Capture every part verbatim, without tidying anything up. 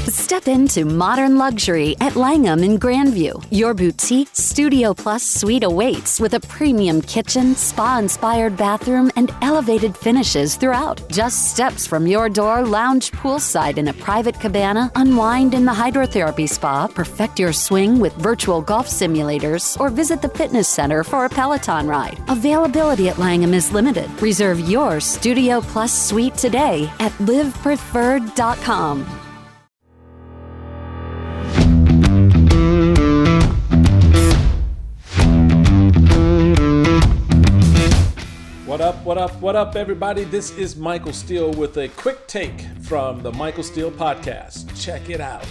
Step into modern luxury at Langham in Grandview. Your boutique Studio Plus suite awaits with a premium kitchen, spa-inspired bathroom, and elevated finishes throughout. Just steps from your door, lounge poolside in a private cabana, unwind in the hydrotherapy spa, perfect your swing with virtual golf simulators, or visit the fitness center for a Peloton ride. Availability at Langham is limited. Reserve your Studio Plus suite today at live preferred dot com. What up, what up, what up, everybody? This is Michael Steele with a quick take from the Michael Steele Podcast. Check it out.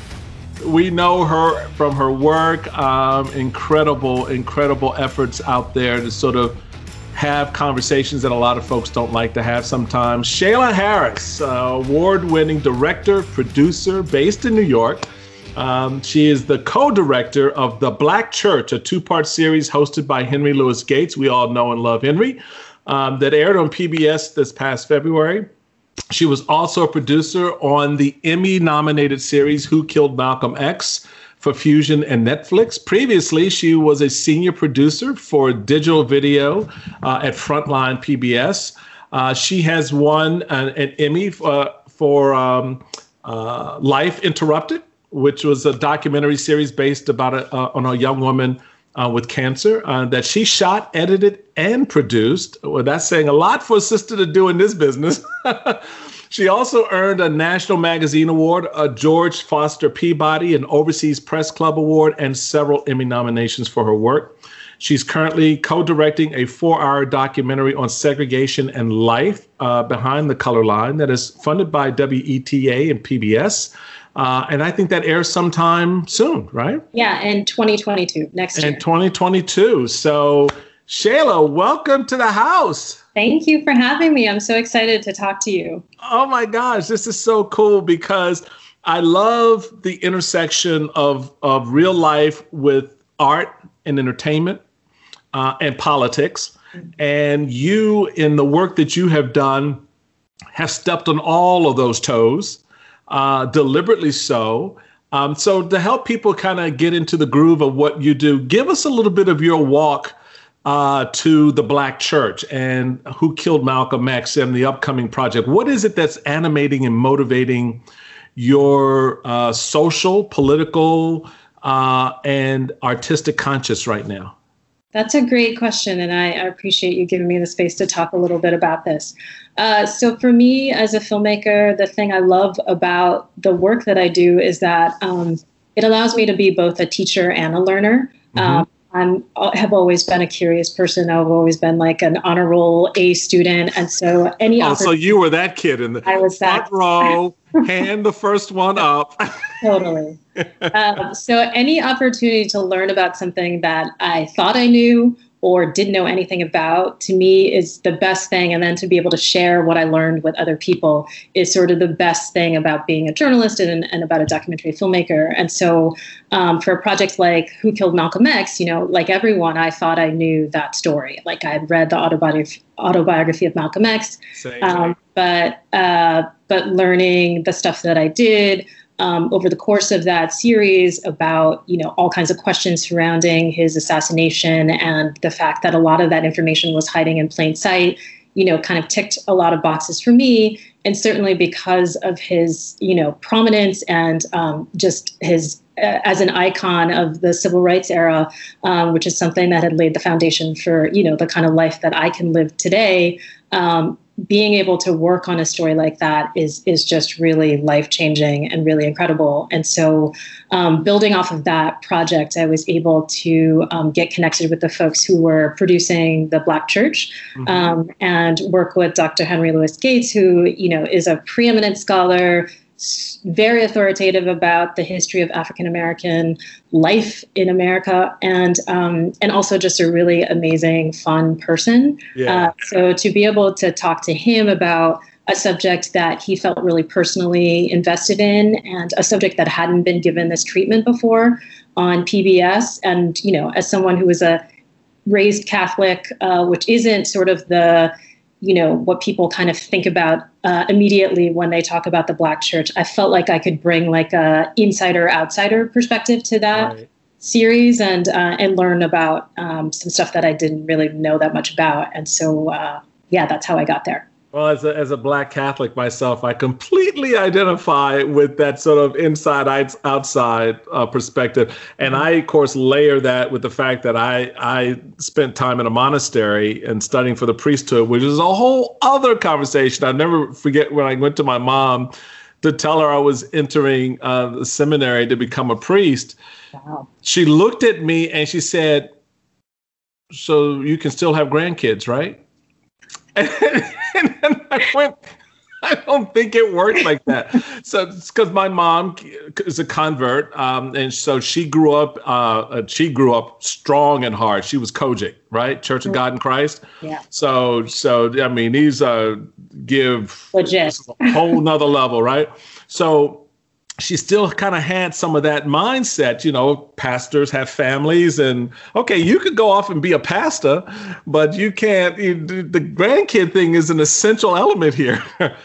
We know her from her work, um, incredible, incredible efforts out there to sort of have conversations that a lot of folks don't like to have sometimes. Shayla Harris, uh, award-winning director, producer, based in New York. Um, she is the co-director of The Black Church, a two-part series hosted by Henry Louis Gates. We all know and love Henry. Um, that aired on P B S this past February. She was also a producer on the Emmy-nominated series Who Killed Malcolm X for Fusion and Netflix. Previously, she was a senior producer for digital video uh, at Frontline P B S. Uh, she has won an, an Emmy uh, for um, uh, Life Interrupted, which was a documentary series based about a, uh, on a young woman Uh, with cancer uh, that she shot, edited, and produced. Well, that's saying a lot for a sister to do in this business. She also earned a National Magazine Award, a George Foster Peabody, an Overseas Press Club Award, and several Emmy nominations for her work. She's currently co-directing a four-hour documentary on segregation and life uh, behind the color line that is funded by W E T A and P B S. Uh, and I think that airs sometime soon, right? Yeah, in twenty twenty-two, next year. In twenty twenty-two. So, Shayla, welcome to the house. Thank you for having me. I'm so excited to talk to you. Oh, my gosh. This is so cool because I love the intersection of, of real life with art and entertainment uh, and politics. Mm-hmm. And you, in the work that you have done, have stepped on all of those toes. Uh, deliberately so. Um, so to help people kind of get into the groove of what you do, give us a little bit of your walk uh, to the Black Church and Who Killed Malcolm X and the upcoming project. What is it that's animating and motivating your uh, social, political, uh, and artistic conscience right now? That's a great question, and I, I appreciate you giving me the space to talk a little bit about this. Uh, so for me as a filmmaker, the thing I love about the work that I do is that um, it allows me to be both a teacher and a learner. Mm-hmm. Um, I'm, I have always been a curious person. I've always been like an honor roll A student. And so any Oh, so you were that kid in the I was that front row, hand the first one up. Totally. Um, so any opportunity to learn about something that I thought I knew or didn't know anything about, to me, is the best thing. And then to be able to share what I learned with other people is sort of the best thing about being a journalist and, and about a documentary filmmaker. And so um, for a project like Who Killed Malcolm X, you know, like everyone, I thought I knew that story. Like I had read the autobiography, autobiography of Malcolm X, um, but uh, but learning the stuff that I did, Um, over the course of that series about, you know, all kinds of questions surrounding his assassination and the fact that a lot of that information was hiding in plain sight, you know, kind of ticked a lot of boxes for me. And certainly because of his, you know, prominence and um, just his uh, as an icon of the civil rights era, um, which is something that had laid the foundation for, you know, the kind of life that I can live today. Um, being able to work on a story like that is is just really life-changing and really incredible. And so um, building off of that project, I was able to um, get connected with the folks who were producing The Black Church, mm-hmm. um, and work with Doctor Henry Louis Gates, who, you know, is a preeminent scholar, very authoritative about the history of African-American life in America, and um, and also just a really amazing, fun person. Yeah. Uh, so to be able to talk to him about a subject that he felt really personally invested in and a subject that hadn't been given this treatment before on P B S. And, you know, as someone who was a raised Catholic, uh, which isn't sort of the you know, what people kind of think about uh, immediately when they talk about the Black church. I felt like I could bring like a insider-outsider perspective to that right. series and uh, and learn about um, some stuff that I didn't really know that much about. And so, uh, yeah, that's how I got there. Well, as a, as a Black Catholic myself, I completely identify with that sort of inside outside uh, perspective. And I, of course, layer that with the fact that I, I spent time in a monastery and studying for the priesthood, which is a whole other conversation. I'll never forget when I went to my mom to tell her I was entering uh, the seminary to become a priest. Wow. She looked at me and she said, "So you can still have grandkids, right?" And then I went, I don't think it worked like that. So it's because my mom is a convert. Um, and so she grew up, uh, she grew up strong and hard. She was Kojic, right? Church of God in Christ. Yeah. So, so, I mean, these uh, give legit a whole nother level, right? So she still kind of had some of that mindset, you know, pastors have families and, okay, you could go off and be a pastor, but you can't, you, the grandkid thing is an essential element here.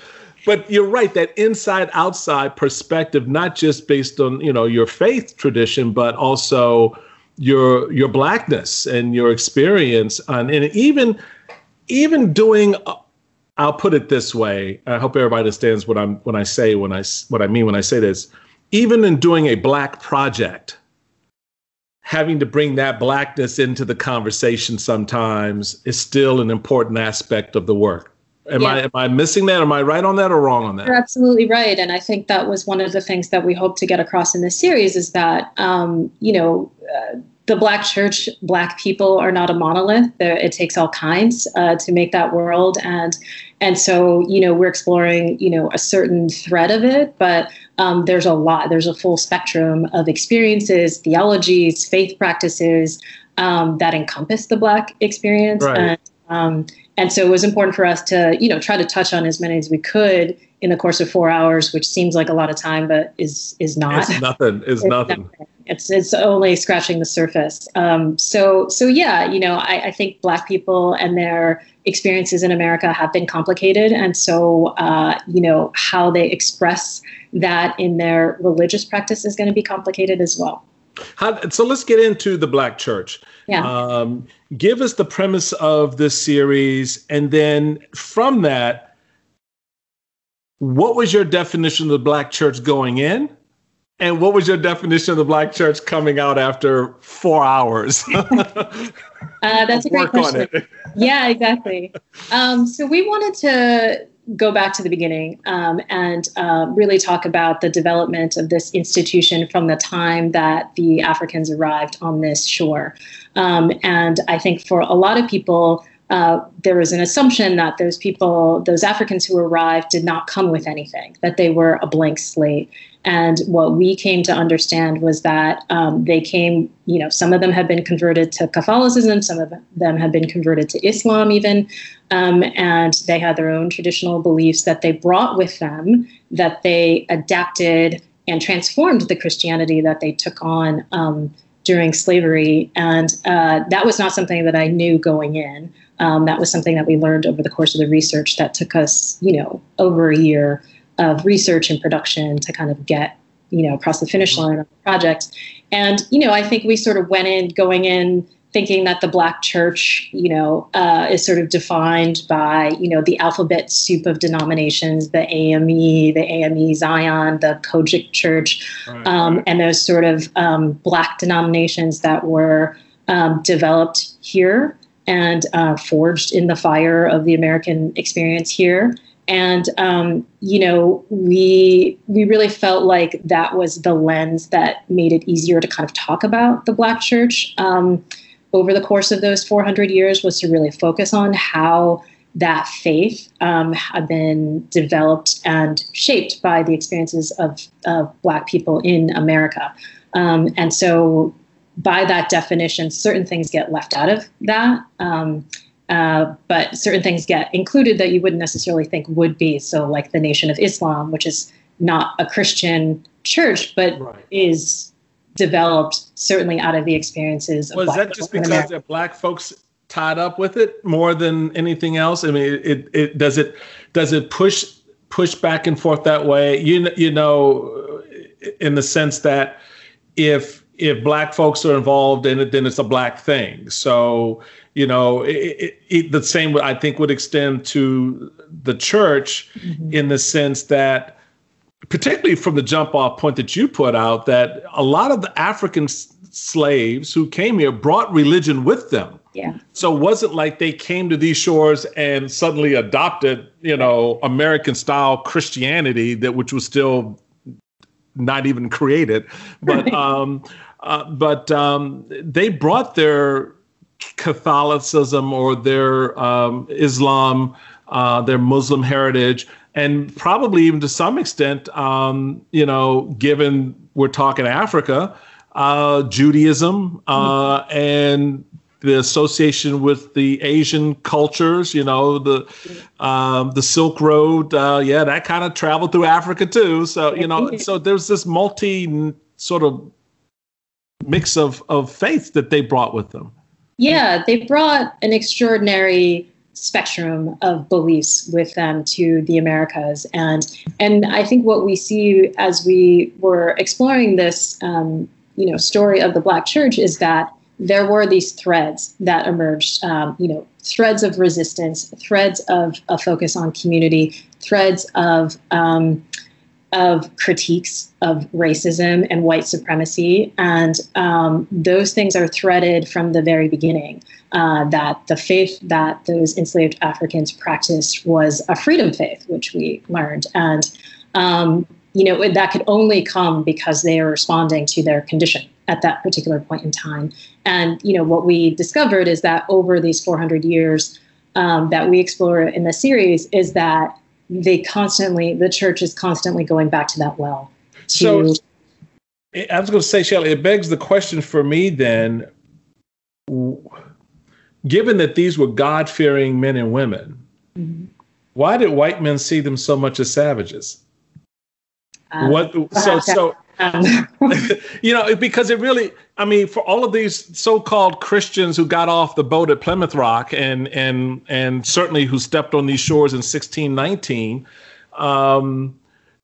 But you're right, that inside outside perspective, not just based on, you know, your faith tradition, but also your, your Blackness and your experience. And, and even, even doing, I'll put it this way. I hope everybody understands what I'm when I say when I what I mean when I say this. Even in doing a Black project, having to bring that Blackness into the conversation sometimes is still an important aspect of the work. Am yeah. I am I missing that? Am I right on that or wrong on that? You're absolutely right, and I think that was one of the things that we hope to get across in this series is that um, you know. Uh, The Black church, Black people are not a monolith. There, it takes all kinds uh, to make that world. And and so, you know, we're exploring, you know, a certain thread of it, but um, there's a lot. There's a full spectrum of experiences, theologies, faith practices um, that encompass the Black experience. Right. And, um, and so it was important for us to, you know, try to touch on as many as we could in the course of four hours, which seems like a lot of time, but is is not. It's nothing. It's, it's nothing. nothing. It's it's only scratching the surface. Um, so so yeah, you know, I, I think Black people and their experiences in America have been complicated, and so uh, you know how they express that in their religious practice is going to be complicated as well. How, so let's get into the Black church. Yeah. Um, give us the premise of this series, and then from that, what was your definition of the Black church going in? And what was your definition of the Black church coming out after four hours? uh, that's a great question. Yeah, exactly. Um, so we wanted to go back to the beginning um, and uh, really talk about the development of this institution from the time that the Africans arrived on this shore. Um, and I think for a lot of people, Uh, there was an assumption that those people, those Africans who arrived, did not come with anything, that they were a blank slate. And what we came to understand was that um, they came, you know, some of them had been converted to Catholicism, some of them had been converted to Islam even, um, and they had their own traditional beliefs that they brought with them, that they adapted and transformed the Christianity that they took on um, during slavery. And uh, that was not something that I knew going in. Um, that was something that we learned over the course of the research that took us, you know, over a year of research and production to kind of get, you know, across the finish line of the project. And, you know, I think we sort of went in going in thinking that the Black church, you know, uh, is sort of defined by, you know, the alphabet soup of denominations, the A M E, the A M E Zion, the Kojic church, right, um, right. and those sort of um, Black denominations that were um, developed here and uh, forged in the fire of the American experience here. And, um, you know, we we really felt like that was the lens that made it easier to kind of talk about the Black church um, over the course of those four hundred years, was to really focus on how that faith um, had been developed and shaped by the experiences of, of Black people in America. Um, and so by that definition, certain things get left out of that, um, uh, but certain things get included that you wouldn't necessarily think would be. So like the Nation of Islam, which is not a Christian church, but right. is developed certainly out of the experiences of Was Black that just because they're Black folks tied up with it more than anything else? I mean, it it does it does it push push back and forth that way? You you know, in the sense that if if black folks are involved in it, then it's a black thing. So, you know, it, it, it, the same I think would extend to the church mm-hmm. in the sense that, particularly from the jump off point that you put out, that a lot of the African s- slaves who came here brought religion with them. Yeah. So it wasn't like they came to these shores and suddenly adopted, you know, American style Christianity, that which was still not even created. But um, uh, but um, they brought their Catholicism or their um, Islam, uh, their Muslim heritage, and probably even to some extent, um, you know, given we're talking Africa, uh, Judaism uh, mm-hmm. and the association with the Asian cultures, you know, the um, the Silk Road, uh, yeah, that kind of traveled through Africa too. So, you know, so there's this multi sort of mix of, of faith that they brought with them. Yeah, they brought an extraordinary spectrum of beliefs with them to the Americas. And and I think what we see as we were exploring this, um, you know, story of the Black church is that there were these threads that emerged, um, you know, threads of resistance, threads of a focus on community, threads of um, of critiques of racism and white supremacy. And um, those things are threaded from the very beginning, uh, that the faith that those enslaved Africans practiced was a freedom faith, which we learned. And, um, you know, that could only come because they are responding to their condition at that particular point in time. And, you know, what we discovered is that over these four hundred years um, that we explore in the series is that they constantly, the church is constantly going back to that well. To so I was going to say, Shelley, it begs the question for me then, given that these were God-fearing men and women, mm-hmm. why did white men see them so much as savages? Um, what so so um. you know, because it really, I mean, for all of these so-called Christians who got off the boat at Plymouth Rock and and and certainly who stepped on these shores in sixteen nineteen, um,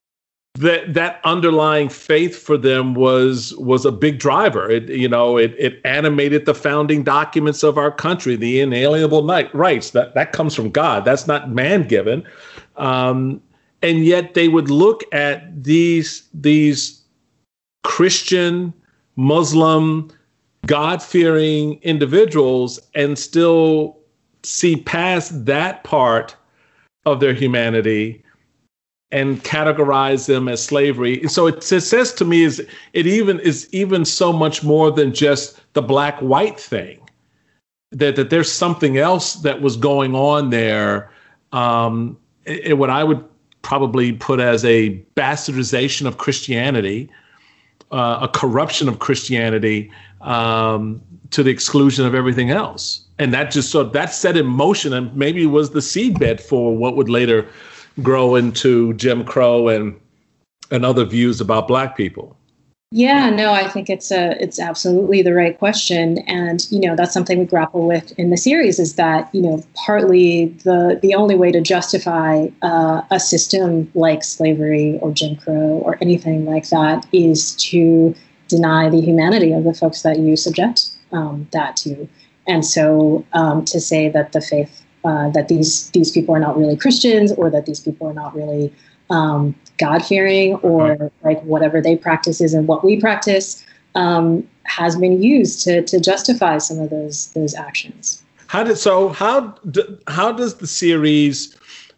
that that underlying faith for them was was a big driver. It you know it it animated the founding documents of our country, the inalienable rights. That that comes from God. That's not man given. Um, And yet they would look at these, these Christian, Muslim, God-fearing individuals and still see past that part of their humanity and categorize them as slavery. So it, it says to me is it even is even so much more than just the black-white thing, that, that there's something else that was going on there. Um, it, what I would probably put as a bastardization of Christianity, uh, a corruption of Christianity um, to the exclusion of everything else. And that just sort of, that set in motion and maybe was the seedbed for what would later grow into Jim Crow and and other views about Black people. Yeah, no, I think it's a it's absolutely the right question. And, you know, that's something we grapple with in the series is that, you know, partly the the only way to justify uh, a system like slavery or Jim Crow or anything like that is to deny the humanity of the folks that you subject um, that to. And so um, to say that the faith, uh, that these these people are not really Christians or that these people are not really um, God-fearing or uh-huh. like whatever they practice isn't what we practice, um, has been used to to justify some of those those actions. How did so? How do, how does the series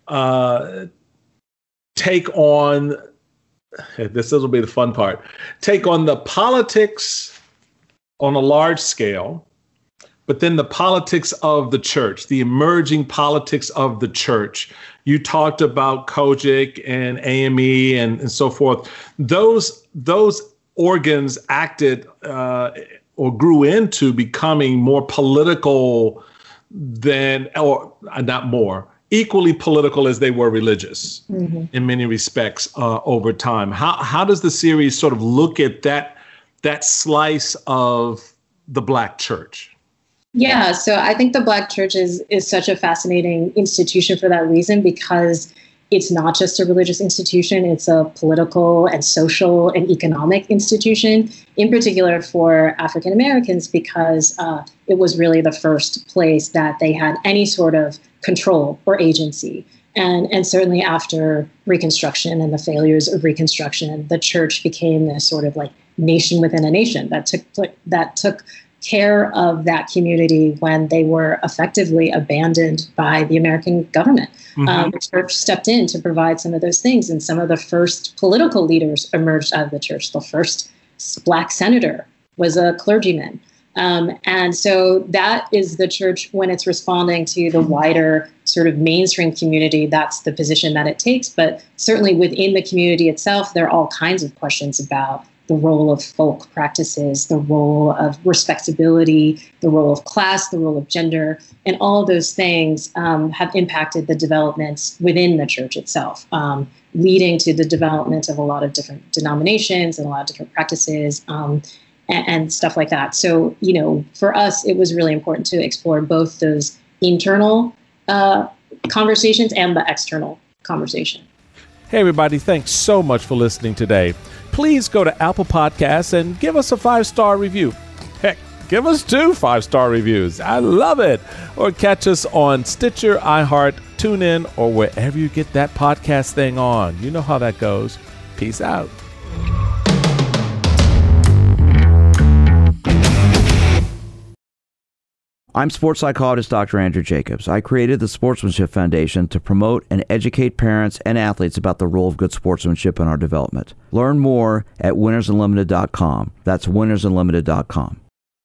uh, take on? This will be the fun part. Take on the politics on a large scale, but then the politics of the church, the emerging politics of the church. You talked about Kojic and A M E and, and so forth. Those those organs acted uh, or grew into becoming more political than, or not more, equally political as they were religious mm-hmm. in many respects uh, over time. How how does the series sort of look at that that slice of the Black church? Yeah, so I think the Black church is, is such a fascinating institution for that reason, because it's not just a religious institution, it's a political and social and economic institution, in particular for African Americans, because uh, it was really the first place that they had any sort of control or agency. And, and certainly after Reconstruction and the failures of Reconstruction, the church became this sort of like nation within a nation that took that took care of that community when they were effectively abandoned by the American government. Mm-hmm. Um, the church stepped in to provide some of those things, and some of the first political leaders emerged out of the church. The first Black senator was a clergyman. Um, and so that is the church when it's responding to the wider sort of mainstream community. That's the position that it takes. But certainly within the community itself, there are all kinds of questions about the role of folk practices, the role of respectability, the role of class, the role of gender, and all of those things um, have impacted the developments within the church itself, um, leading to the development of a lot of different denominations and a lot of different practices um, and, and stuff like that. So, you know, for us, it was really important to explore both those internal uh, conversations and the external conversation. Hey, everybody, thanks so much for listening today. Please go to Apple Podcasts and give us a five-star review. Heck, give us two five-star reviews. I love it. Or catch us on Stitcher, iHeart, TuneIn, or wherever you get that podcast thing on. You know how that goes. Peace out. I'm sports psychologist Doctor Andrew Jacobs. I created the Sportsmanship Foundation to promote and educate parents and athletes about the role of good sportsmanship in our development. Learn more at winners unlimited dot com. That's winners unlimited dot com.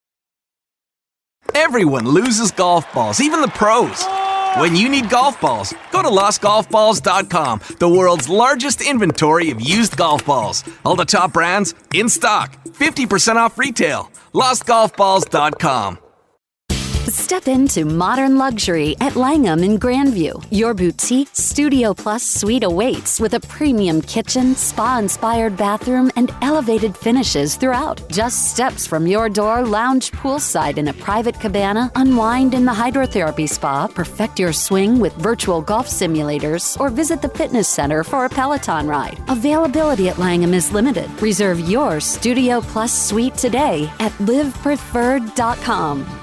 Everyone loses golf balls, even the pros. When you need golf balls, go to lost golf balls dot com, the world's largest inventory of used golf balls. All the top brands in stock, fifty percent off retail. lost golf balls dot com. Step into modern luxury at Langham in Grandview. Your boutique Studio Plus suite awaits with a premium kitchen, spa-inspired bathroom, and elevated finishes throughout. Just steps from your door, lounge poolside in a private cabana, unwind in the hydrotherapy spa, perfect your swing with virtual golf simulators, or visit the fitness center for a Peloton ride. Availability at Langham is limited. Reserve your Studio Plus suite today at live preferred dot com.